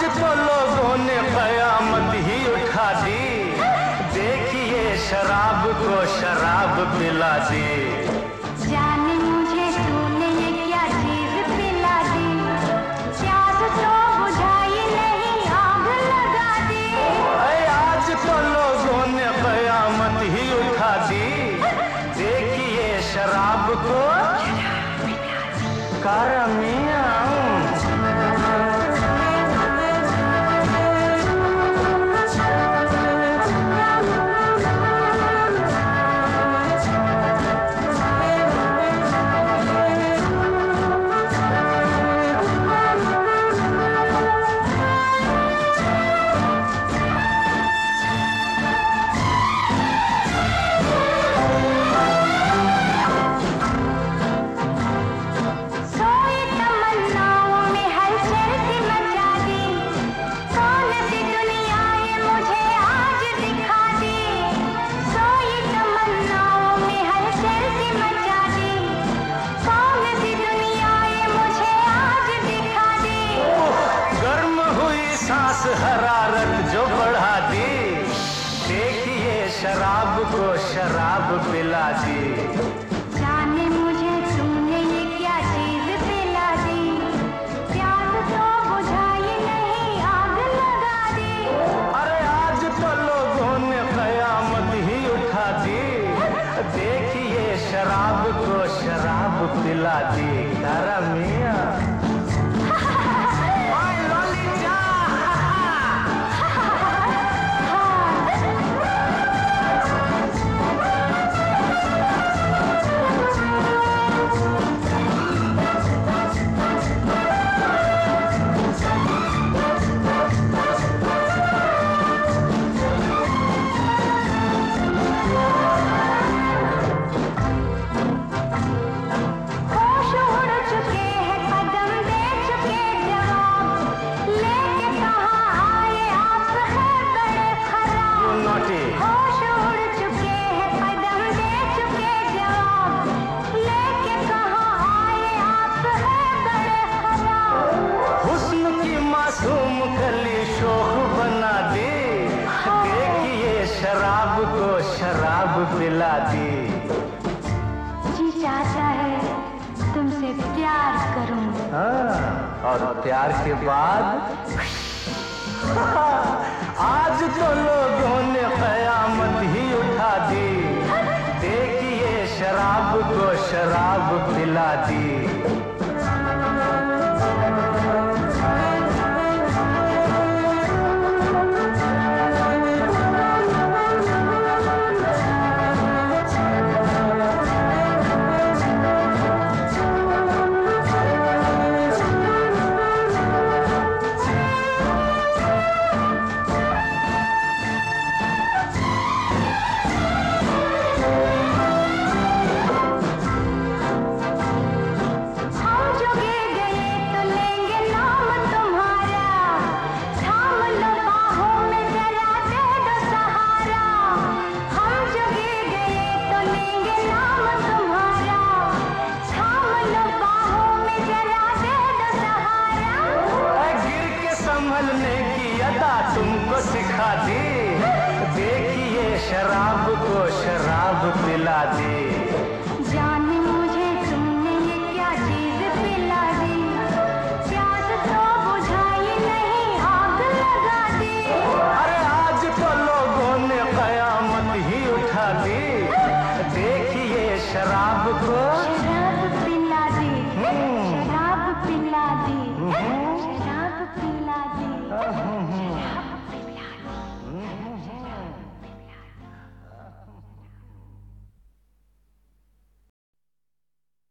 तो लोगों ने कयामत ही उठा दी, देखिए शराब को शराब पिला दी। जाने मुझे तूने ये क्या चीज पिला दी, प्यास तो बुझाई नहीं आग लगा दी। आज तो लोगों ने कयामत ही उठा दी, देखिए शराब को कारा मियां। हरारत जो बढ़ा दी, देखिए शराब को शराब पिला दी। जाने मुझे तूने ये क्या चीज पिला दी, प्यास तो बुझाई नहीं आग लगा दी। अरे आज तो लोगों ने कयामत ही उठा दी, देखिए शराब को शराब पिला दी। कारा मियां शराब को शराब पिला दी। जी चाहता है तुमसे प्यार करूं। हाँ, और प्यार के बाद आज तो लोगों ने कयामत ही उठा दी, देखिए शराब को शराब पिला दी। संभलने की अदा तुमको सिखा दी, देखिए शराब को शराब पिला दी।